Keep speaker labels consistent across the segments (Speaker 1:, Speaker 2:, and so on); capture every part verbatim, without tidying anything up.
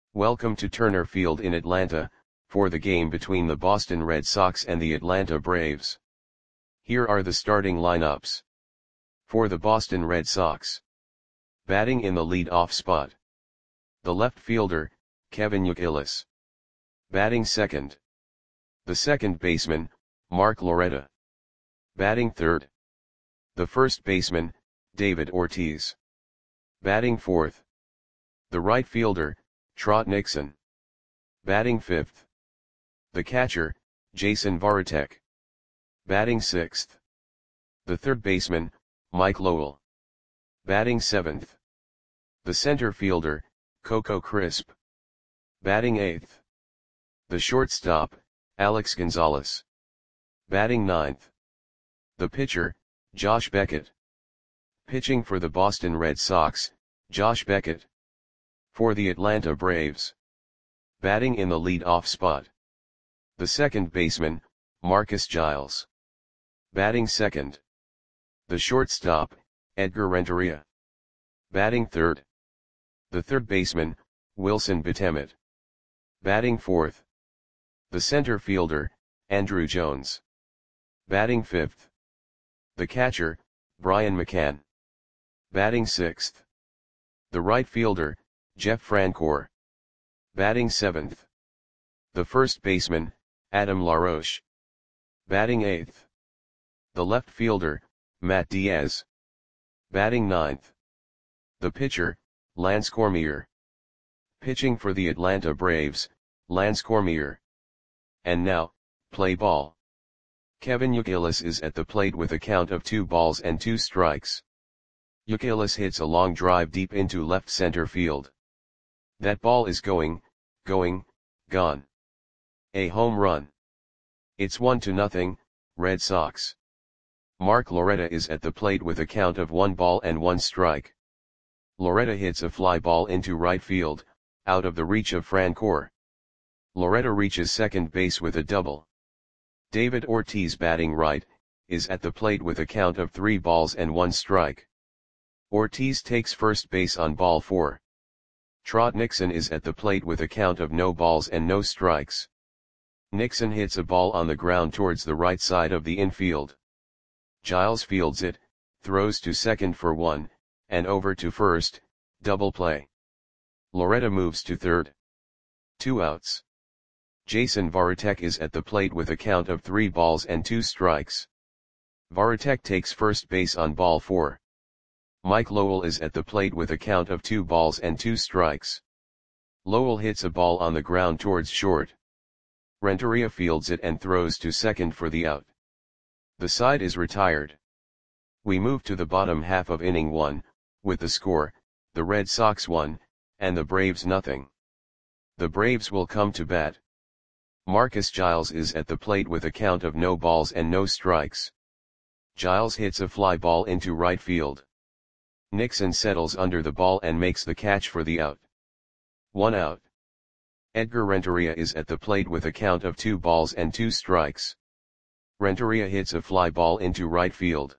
Speaker 1: Welcome to Turner Field in Atlanta, for the game between the Boston Red Sox and the Atlanta Braves. Here are the starting lineups. For the Boston Red Sox. Batting in the lead-off spot. The left fielder, Kevin Youkilis. Batting second. The second baseman, Mark Loretta. Batting third. The first baseman, David Ortiz. Batting fourth. The right fielder, Trot Nixon. Batting fifth. The catcher, Jason Varitek. Batting sixth. The third baseman, Mike Lowell. Batting seventh. The center fielder, Coco Crisp. Batting eighth. The shortstop, Alex Gonzalez. Batting ninth. The pitcher, Josh Beckett. Pitching for the Boston Red Sox, Josh Beckett. For the Atlanta Braves. Batting in the lead-off spot. The second baseman, Marcus Giles. Batting second. The shortstop, Edgar Renteria. Batting third. The third baseman, Wilson Betemet. Batting fourth. The center fielder, Andruw Jones. Batting fifth. The catcher, Brian McCann. Batting sixth. The right fielder, Jeff Francoeur. Batting seventh. The first baseman, Adam LaRoche. Batting eighth. The left fielder, Matt Diaz. Batting ninth. The pitcher, Lance Cormier. Pitching for the Atlanta Braves, Lance Cormier. And now, play ball. Kevin Youkilis is at the plate with a count of two balls and two strikes. Youkilis hits a long drive deep into left center field. That ball is going, going, gone. A home run. It's one to nothing, Red Sox. Mark Loretta is at the plate with a count of one ball and one strike. Loretta hits a fly ball into right field, out of the reach of Francoeur. Loretta reaches second base with a double. David Ortiz, batting right, is at the plate with a count of three balls and one strike. Ortiz takes first base on ball four. Trot Nixon is at the plate with a count of no balls and no strikes. Nixon hits a ball on the ground towards the right side of the infield. Giles fields it, throws to second for one, and over to first, double play. Loretta moves to third. Two outs. Jason Varitek is at the plate with a count of three balls and two strikes. Varitek takes first base on ball four. Mike Lowell is at the plate with a count of two balls and two strikes. Lowell hits a ball on the ground towards short. Renteria fields it and throws to second for the out. The side is retired. We move to the bottom half of inning one, with the score, the Red Sox one, and the Braves nothing. The Braves will come to bat. Marcus Giles is at the plate with a count of no balls and no strikes. Giles hits a fly ball into right field. Nixon settles under the ball and makes the catch for the out. One out. Edgar Renteria is at the plate with a count of two balls and two strikes. Renteria hits a fly ball into right field.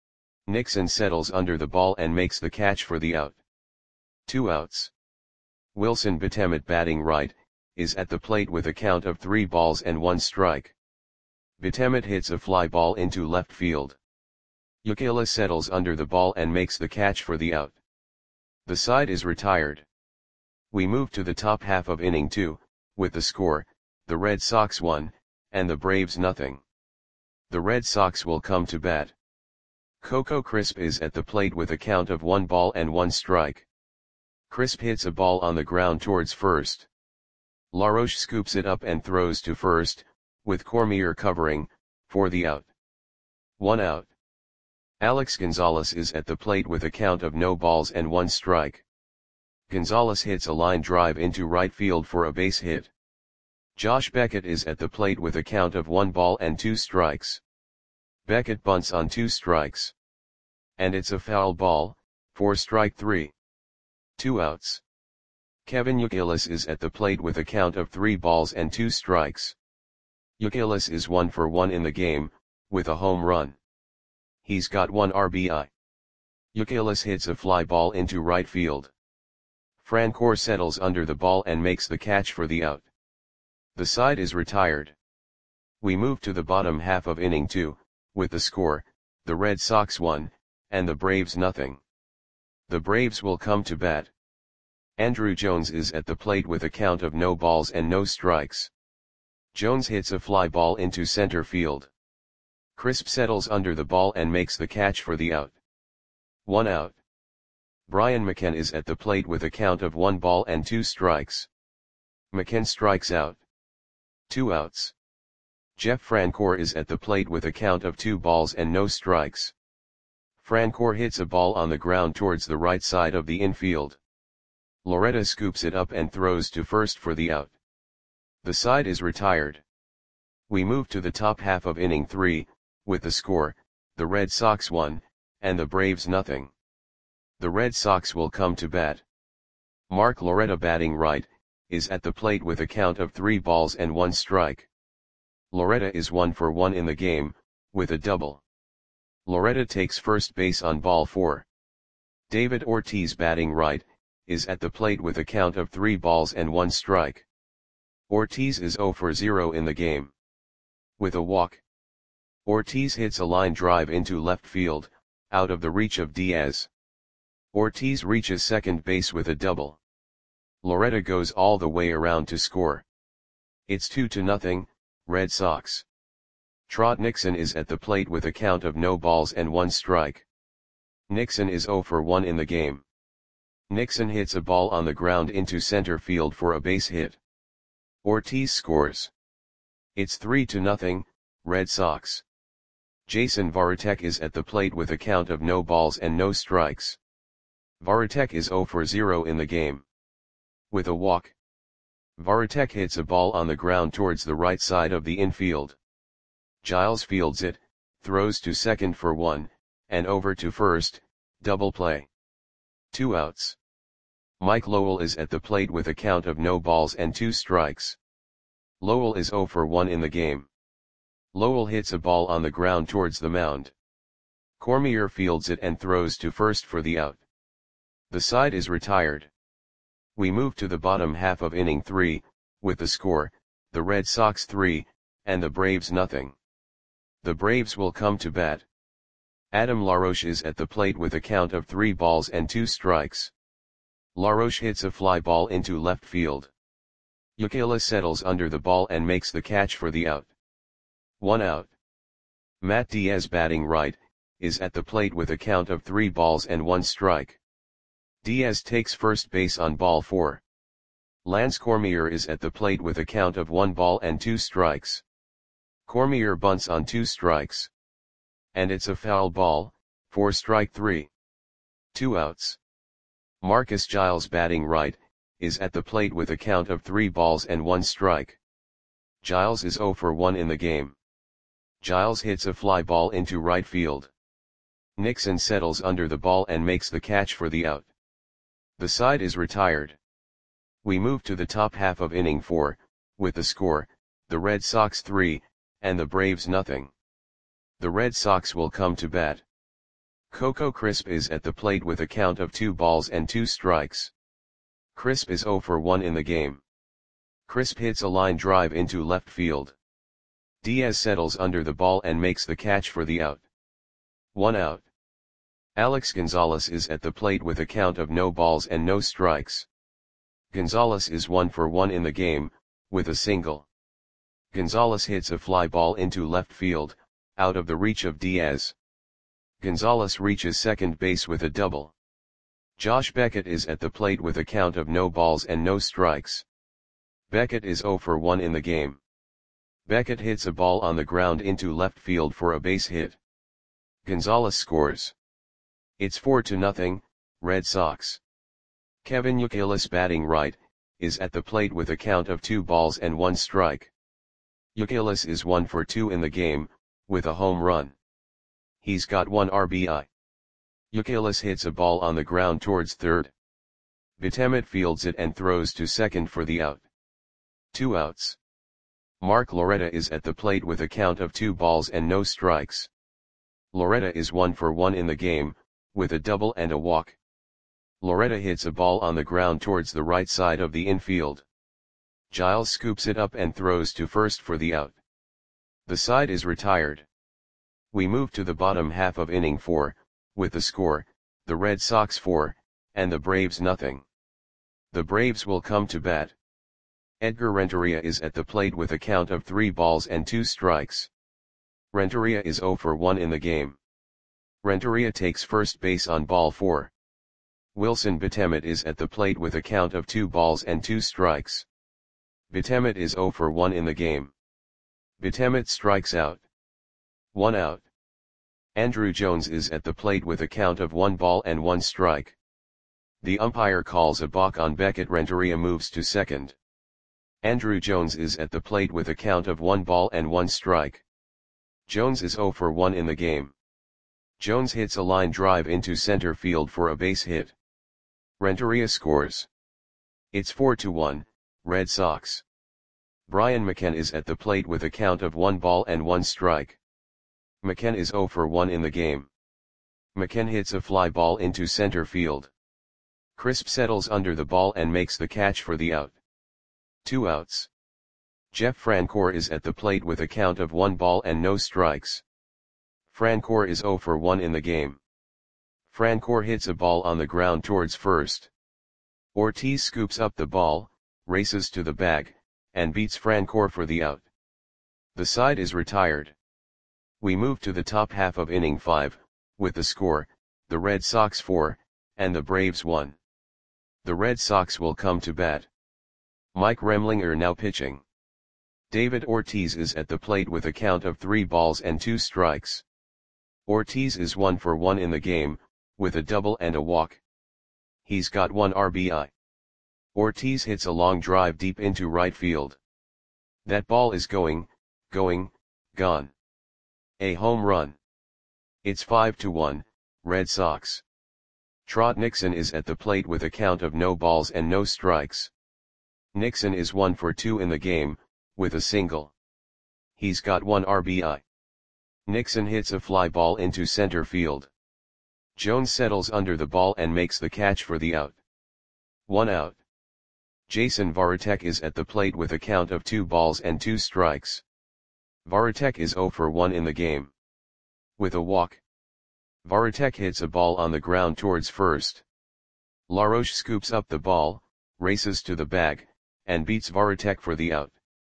Speaker 1: Nixon settles under the ball and makes the catch for the out. Two outs. Wilson Betemet, batting right, is at the plate with a count of three balls and one strike. Betemet hits a fly ball into left field. Youkilis settles under the ball and makes the catch for the out. The side is retired. We move to the top half of inning two, with the score, the Red Sox one, and the Braves nothing. The Red Sox will come to bat. Coco Crisp is at the plate with a count of one ball and one strike. Crisp hits a ball on the ground towards first. LaRoche scoops it up and throws to first, with Cormier covering, for the out. One out. Alex Gonzalez is at the plate with a count of no balls and one strike. Gonzalez hits a line drive into right field for a base hit. Josh Beckett is at the plate with a count of one ball and two strikes. Beckett bunts on two strikes. And it's a foul ball, for strike three. Two outs. Kevin Youkilis is at the plate with a count of three balls and two strikes. Youkilis is one for one in the game, with a home run. He's got one R B I. Youkilis hits a fly ball into right field. Francoeur settles under the ball and makes the catch for the out. The side is retired. We move to the bottom half of inning two, with the score, the Red Sox one, and the Braves nothing. The Braves will come to bat. Andruw Jones is at the plate with a count of no balls and no strikes. Jones hits a fly ball into center field. Crisp settles under the ball and makes the catch for the out. One out. Brian McCann is at the plate with a count of one ball and two strikes. McCann strikes out. Two outs. Jeff Francoeur is at the plate with a count of two balls and no strikes. Francoeur hits a ball on the ground towards the right side of the infield. Loretta scoops it up and throws to first for the out. The side is retired. We move to the top half of inning three, with the score, the Red Sox one, and the Braves nothing. The Red Sox will come to bat. Mark Loretta, batting right, is at the plate with a count of three balls and one strike. Loretta is one for one in the game, with a double. Loretta takes first base on ball four. David Ortiz, batting right, is at the plate with a count of three balls and one strike. Ortiz is zero for zero in the game. With a walk, Ortiz hits a line drive into left field, out of the reach of Diaz. Ortiz reaches second base with a double. Loretta goes all the way around to score. It's two to nothing, Red Sox. Trot Nixon is at the plate with a count of no balls and one strike. Nixon is zero for one in the game. Nixon hits a ball on the ground into center field for a base hit. Ortiz scores. It's three to nothing, Red Sox. Jason Varitek is at the plate with a count of no balls and no strikes. Varitek is zero for zero in the game. With a walk, Varitek hits a ball on the ground towards the right side of the infield. Giles fields it, throws to second for one, and over to first, double play. Two outs. Mike Lowell is at the plate with a count of no balls and two strikes. Lowell is zero for one in the game. Lowell hits a ball on the ground towards the mound. Cormier fields it and throws to first for the out. The side is retired. We move to the bottom half of inning three, with the score, the Red Sox three, and the Braves nothing. The Braves will come to bat. Adam LaRoche is at the plate with a count of three balls and two strikes. LaRoche hits a fly ball into left field. Ukela settles under the ball and makes the catch for the out. One out. Matt Diaz, batting right, is at the plate with a count of three balls and one strike. Diaz takes first base on ball four. Lance Cormier is at the plate with a count of one ball and two strikes. Cormier bunts on two strikes. And it's a foul ball, for strike three. Two outs. Marcus Giles, batting right, is at the plate with a count of three balls and one strike. Giles is zero for one in the game. Giles hits a fly ball into right field. Nixon settles under the ball and makes the catch for the out. The side is retired. We move to the top half of inning four, with the score, the Red Sox three, and the Braves nothing. The Red Sox will come to bat. Coco Crisp is at the plate with a count of two balls and two strikes. Crisp is zero for one in the game. Crisp hits a line drive into left field. Diaz settles under the ball and makes the catch for the out. One out. Alex Gonzalez is at the plate with a count of no balls and no strikes. Gonzalez is one for one in the game, with a single. Gonzalez hits a fly ball into left field, out of the reach of Diaz. Gonzalez reaches second base with a double. Josh Beckett is at the plate with a count of no balls and no strikes. Beckett is zero for one in the game. Beckett hits a ball on the ground into left field for a base hit. Gonzalez scores. It's four to nothing, Red Sox. Kevin Youkilis, batting right, is at the plate with a count of two balls and one strike. Youkilis is one for two in the game, with a home run. He's got one R B I. Youkilis hits a ball on the ground towards third. Betemet fields it and throws to second for the out. Two outs. Mark Loretta is at the plate with a count of two balls and no strikes. Loretta is one for one in the game, with a double and a walk. Loretta hits a ball on the ground towards the right side of the infield. Giles scoops it up and throws to first for the out. The side is retired. We move to the bottom half of inning four, with the score, the Red Sox four, and the Braves nothing. The Braves will come to bat. Edgar Renteria is at the plate with a count of three balls and two strikes. Renteria is zero for one in the game. Renteria takes first base on ball four. Wilson Betemet is at the plate with a count of two balls and two strikes. Betemet is zero for one in the game. Betemet strikes out. One out. Andrew Jones is at the plate with a count of one ball and one strike. The umpire calls a balk on Beckett. Renteria moves to second. Andrew Jones is at the plate with a count of one ball and one strike. Jones is zero for one in the game. Jones hits a line drive into center field for a base hit. Renteria scores. It's four to one, Red Sox. Brian McKenna is at the plate with a count of one ball and one strike. McKenna is zero for one in the game. McKenna hits a fly ball into center field. Crisp settles under the ball and makes the catch for the out. Two outs. Jeff Francoeur is at the plate with a count of one ball and no strikes. Francoeur is zero for one in the game. Francoeur hits a ball on the ground towards first. Ortiz scoops up the ball, races to the bag, and beats Francoeur for the out. The side is retired. We move to the top half of inning five, with the score, the Red Sox four, and the Braves one. The Red Sox will come to bat. Mike Remlinger now pitching. David Ortiz is at the plate with a count of three balls and two strikes. Ortiz is one for one in the game, with a double and a walk. He's got one R B I. Ortiz hits a long drive deep into right field. That ball is going, going, gone. A home run. It's five to one, Red Sox. Trot Nixon is at the plate with a count of no balls and no strikes. Nixon is one for two in the game, with a single. He's got one R B I. Nixon hits a fly ball into center field. Jones settles under the ball and makes the catch for the out. One out. Jason Varitek is at the plate with a count of two balls and two strikes. Varitek is zero for one in the game. With a walk. Varitek hits a ball on the ground towards first. LaRoche scoops up the ball, races to the bag, and beats Varitek for the out.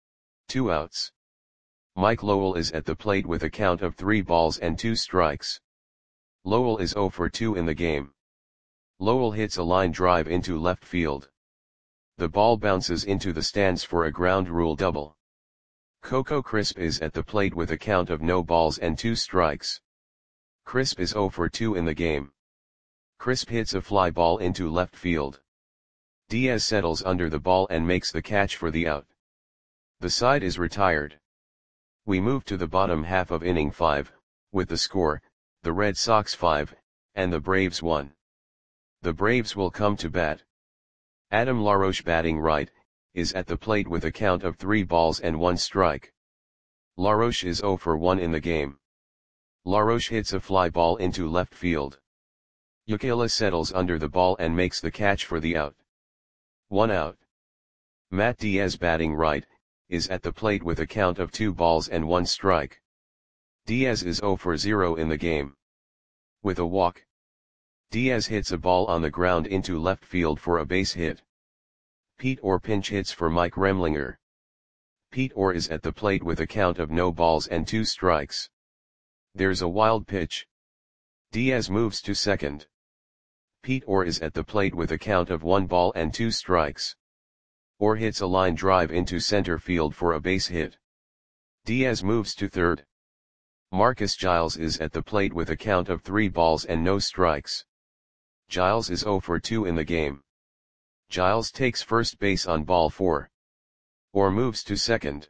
Speaker 1: Two outs. Mike Lowell is at the plate with a count of three balls and two strikes. Lowell is zero for two in the game. Lowell hits a line drive into left field. The ball bounces into the stands for a ground rule double. Coco Crisp is at the plate with a count of no balls and two strikes. Crisp is zero for two in the game. Crisp hits a fly ball into left field. Diaz settles under the ball and makes the catch for the out. The side is retired. We move to the bottom half of inning five, with the score, the Red Sox five, and the Braves one. The Braves will come to bat. Adam LaRoche batting right, is at the plate with a count of three balls and one strike. LaRoche is zero for one in the game. LaRoche hits a fly ball into left field. Ucala settles under the ball and makes the catch for the out. One out. Matt Diaz batting right, is at the plate with a count of two balls and one strike. Diaz is zero for zero in the game. With a walk. Diaz hits a ball on the ground into left field for a base hit. Pete Orr pinch hits for Mike Remlinger. Pete Orr is at the plate with a count of no balls and two strikes. There's a wild pitch. Diaz moves to second. Pete Orr is at the plate with a count of one ball and two strikes. Orr hits a line drive into center field for a base hit. Diaz moves to third. Marcus Giles is at the plate with a count of three balls and no strikes. Giles is zero for two in the game. Giles takes first base on ball four. Orr moves to second.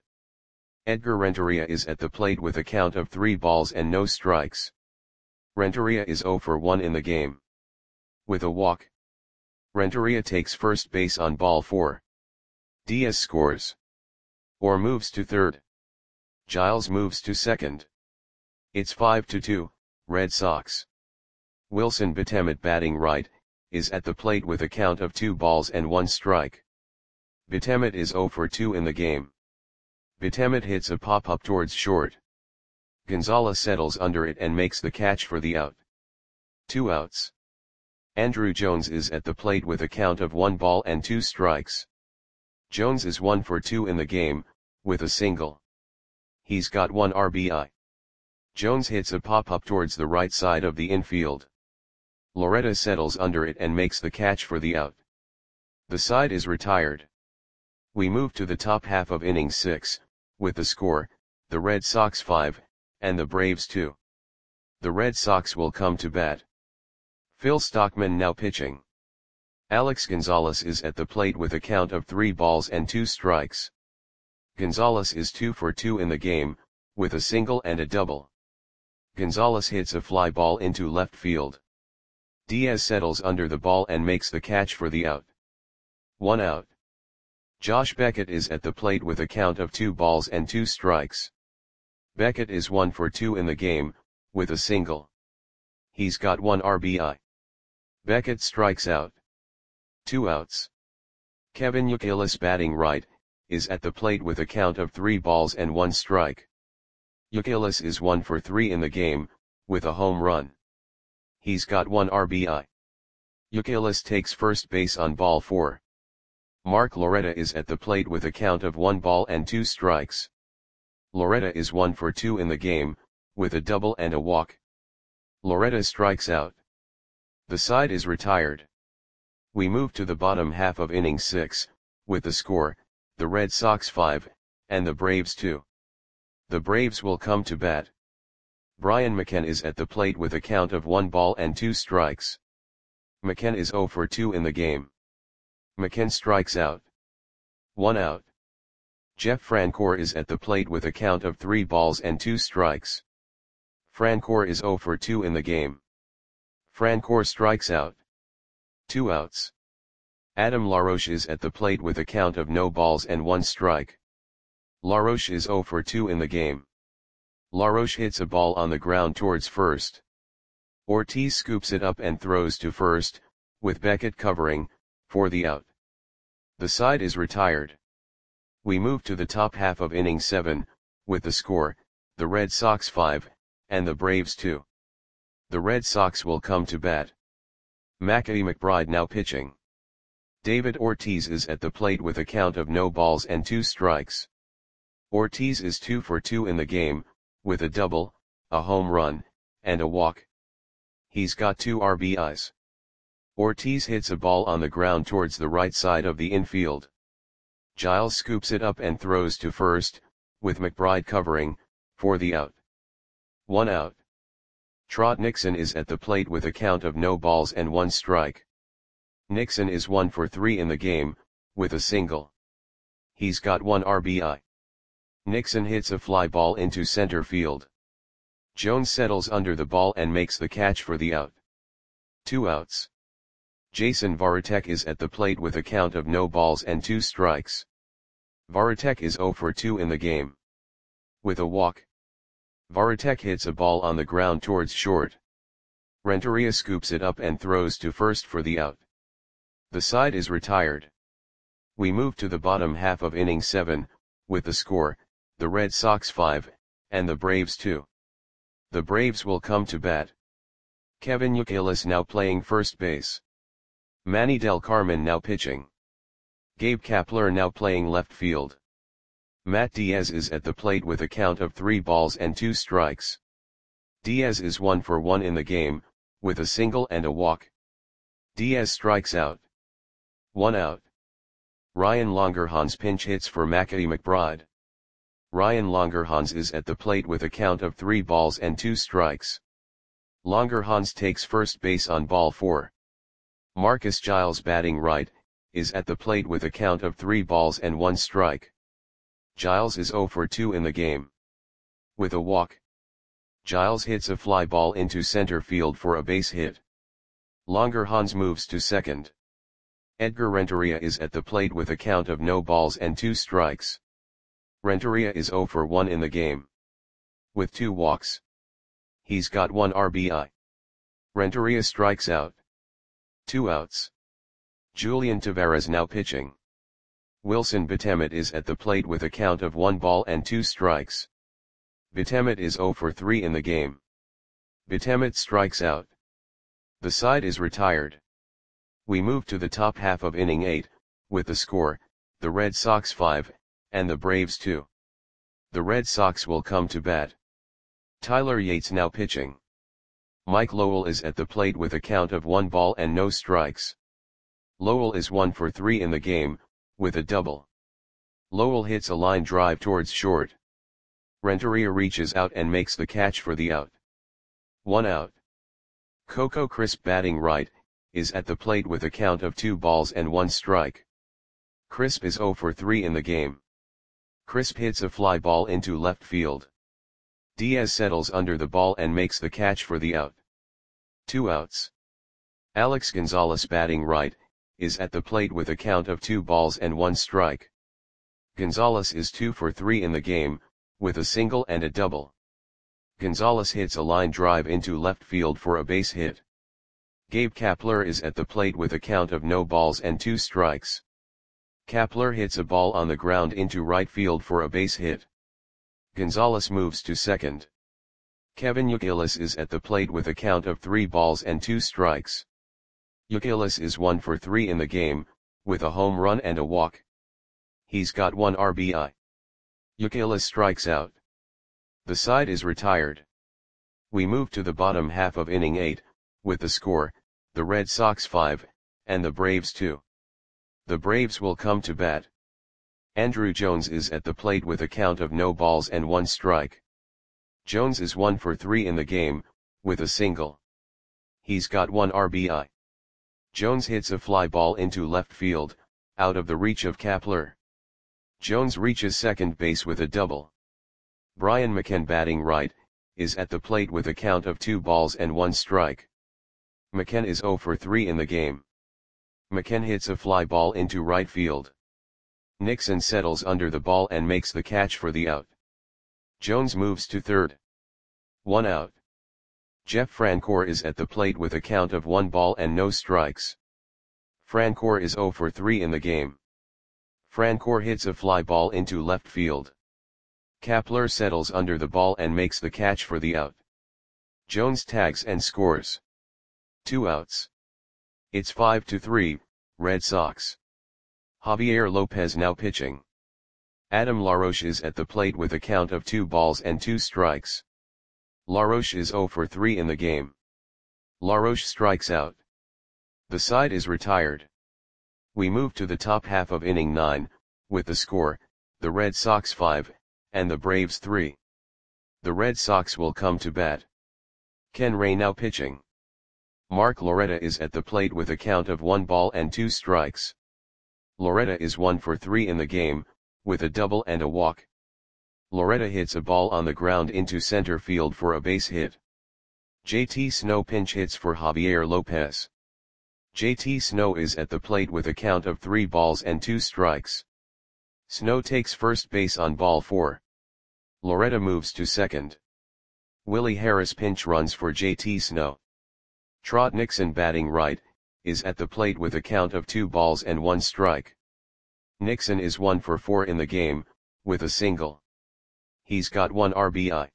Speaker 1: Edgar Renteria is at the plate with a count of three balls and no strikes. Renteria is zero for one in the game. With a walk. Renteria takes first base on ball four. Diaz scores. Orr moves to third. Giles moves to second. It's five to two, Red Sox. Wilson Betemet batting right, is at the plate with a count of two balls and one strike. Betemet is zero for two in the game. Betemet hits a pop-up towards short. Gonzalez settles under it and makes the catch for the out. Two outs. Andruw Jones is at the plate with a count of one ball and two strikes. Jones is one for two in the game, with a single. He's got one R B I. Jones hits a pop-up towards the right side of the infield. Loretta settles under it and makes the catch for the out. The side is retired. We move to the top half of inning six, with the score, the Red Sox five, and the Braves two. The Red Sox will come to bat. Phil Stockman now pitching. Alex Gonzalez is at the plate with a count of three balls and two strikes. Gonzalez is two for two in the game, with a single and a double. Gonzalez hits a fly ball into left field. Diaz settles under the ball and makes the catch for the out. One out. Josh Beckett is at the plate with a count of two balls and two strikes. Beckett is one for two in the game, with a single. He's got one R B I. Beckett strikes out. Two outs. Kevin Youkilis, batting right, is at the plate with a count of three balls and one strike. Youkilis is one for three in the game, with a home run. He's got one R B I. Youkilis takes first base on ball four. Mark Loretta is at the plate with a count of one ball and two strikes. Loretta is one for two in the game, with a double and a walk. Loretta strikes out. The side is retired. We move to the bottom half of inning six, with the score, the Red Sox five, and the Braves two. The Braves will come to bat. Brian McKenna is at the plate with a count of one ball and two strikes. McKenna is zero for two in the game. McKenna strikes out. One out. Jeff Francoeur is at the plate with a count of three balls and two strikes. Francoeur is zero for two in the game. Francoeur strikes out. Two outs. Adam LaRoche is at the plate with a count of no balls and one strike. LaRoche is zero for two in the game. LaRoche hits a ball on the ground towards first. Ortiz scoops it up and throws to first, with Beckett covering, for the out. The side is retired. We move to the top half of inning seven, with the score, the Red Sox five, and the Braves two. The Red Sox will come to bat. Mackie McBride now pitching. David Ortiz is at the plate with a count of no balls and two strikes. Ortiz is two for two in the game, with a double, a home run, and a walk. He's got two R B Is. Ortiz hits a ball on the ground towards the right side of the infield. Giles scoops it up and throws to first, with McBride covering, for the out. One out. Trot Nixon is at the plate with a count of no balls and one strike. Nixon is one for three in the game, with a single. He's got one R B I. Nixon hits a fly ball into center field. Jones settles under the ball and makes the catch for the out. Two outs. Jason Varitek is at the plate with a count of no balls and two strikes. Varitek is zero for two in the game. With a walk. Varitek hits a ball on the ground towards short. Renteria scoops it up and throws to first for the out. The side is retired. We move to the bottom half of inning seven, with the score, the Red Sox five, and the Braves two. The Braves will come to bat. Kevin Youkilis now playing first base. Manny Del Carmen now pitching. Gabe Kapler now playing left field. Matt Diaz is at the plate with a count of three balls and two strikes. Diaz is one for one in the game, with a single and a walk. Diaz strikes out. One out. Ryan Longerhans pinch hits for Mackie McBride. Ryan Longerhans is at the plate with a count of three balls and two strikes. Longerhans takes first base on ball four. Marcus Giles, batting right, is at the plate with a count of three balls and one strike. Giles is zero for two in the game. With a walk. Giles hits a fly ball into center field for a base hit. Longerhans moves to second. Edgar Renteria is at the plate with a count of no balls and two strikes. Renteria is zero for one in the game. With two walks. He's got one R B I. Renteria strikes out. Two outs. Julian Taveras now pitching. Wilson Betemet is at the plate with a count of one ball and two strikes. Betemet is zero for three in the game. Betemet strikes out. The side is retired. We move to the top half of inning eight, with the score, the Red Sox five, and the Braves two. The Red Sox will come to bat. Tyler Yates now pitching. Mike Lowell is at the plate with a count of one ball and no strikes. Lowell is one for three in the game, with a double. Lowell hits a line drive towards short. Renteria reaches out and makes the catch for the out. One out. Coco Crisp batting right, is at the plate with a count of two balls and one strike. Crisp is zero for three in the game. Crisp hits a fly ball into left field. Diaz settles under the ball and makes the catch for the out. Two outs. Alex Gonzalez batting right, is at the plate with a count of two balls and one strike. Gonzalez is two for three in the game, with a single and a double. Gonzalez hits a line drive into left field for a base hit. Gabe Kapler is at the plate with a count of no balls and two strikes. Kapler hits a ball on the ground into right field for a base hit. Gonzalez moves to second. Kevin Youkilis is at the plate with a count of three balls and two strikes. Youkilis is one for three in the game, with a home run and a walk. He's got one R B I. Youkilis strikes out. The side is retired. We move to the bottom half of inning eight, with the score, the Red Sox five, and the Braves two. The Braves will come to bat. Andrew Jones is at the plate with a count of no balls and one strike. Jones is one for three in the game, with a single. He's got one R B I. Jones hits a fly ball into left field, out of the reach of Kapler. Jones reaches second base with a double. Brian McCann batting right, is at the plate with a count of two balls and one strike. McCann is zero for three in the game. McCann hits a fly ball into right field. Nixon settles under the ball and makes the catch for the out. Jones moves to third. One out. Jeff Francoeur is at the plate with a count of one ball and no strikes. Francoeur is zero for three in the game. Francoeur hits a fly ball into left field. Kapler settles under the ball and makes the catch for the out. Jones tags and scores. Two outs. It's five to three, Red Sox. Javier Lopez now pitching. Adam LaRoche is at the plate with a count of two balls and two strikes. LaRoche is zero for three in the game. LaRoche strikes out. The side is retired. We move to the top half of inning nine, with the score, the Red Sox five, and the Braves three. The Red Sox will come to bat. Ken Ray now pitching. Mark Loretta is at the plate with a count of one ball and two strikes. Loretta is one for three in the game, with a double and a walk. Loretta hits a ball on the ground into center field for a base hit. J T Snow pinch hits for Javier Lopez. J T Snow is at the plate with a count of three balls and two strikes. Snow takes first base on ball four. Loretta moves to second. Willie Harris pinch runs for J T Snow. Trot Nixon batting right, is at the plate with a count of two balls and one strike. Nixon is one for four in the game, with a single. He's got one R B I.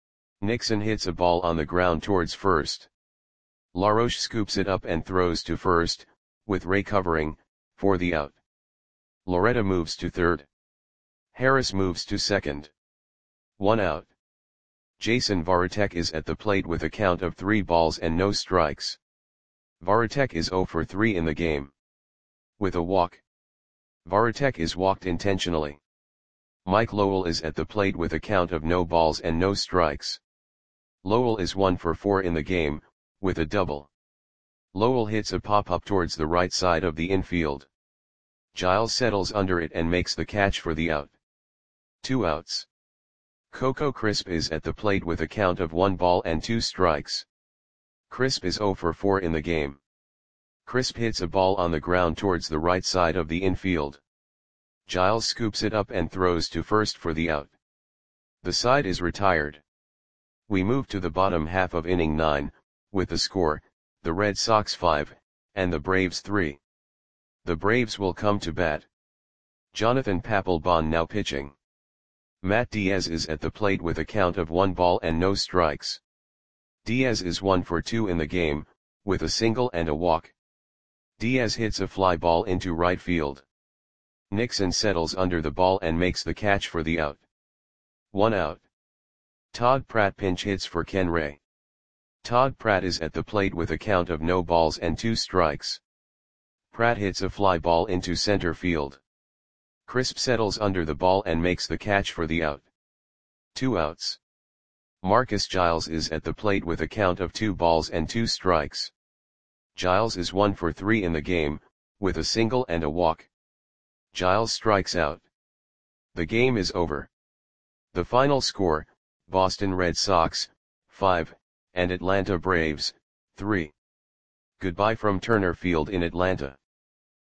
Speaker 1: Nixon hits a ball on the ground towards first. LaRoche scoops it up and throws to first, with Ray covering, for the out. Loretta moves to third. Harris moves to second. One out. Jason Varitek is at the plate with a count of three balls and no strikes. Varitek is zero for three in the game. With a walk. Varitek is walked intentionally. Mike Lowell is at the plate with a count of no balls and no strikes. Lowell is one for four in the game, with a double. Lowell hits a pop-up towards the right side of the infield. Giles settles under it and makes the catch for the out. Two outs. Coco Crisp is at the plate with a count of one ball and two strikes. Crisp is zero for four in the game. Crisp hits a ball on the ground towards the right side of the infield. Giles scoops it up and throws to first for the out. The side is retired. We move to the bottom half of inning nine, with the score, the Red Sox five, and the Braves three. The Braves will come to bat. Jonathan Papelbon now pitching. Matt Diaz is at the plate with a count of one ball and no strikes. Diaz is one for two in the game, with a single and a walk. Diaz hits a fly ball into right field. Nixon settles under the ball and makes the catch for the out. One out. Todd Pratt pinch hits for Ken Ray. Todd Pratt is at the plate with a count of no balls and two strikes. Pratt hits a fly ball into center field. Crisp settles under the ball and makes the catch for the out. Two outs. Marcus Giles is at the plate with a count of two balls and two strikes. Giles is one for three in the game, with a single and a walk. Giles strikes out. The game is over. The final score, Boston Red Sox, five, and Atlanta Braves, three. Goodbye from Turner Field in Atlanta.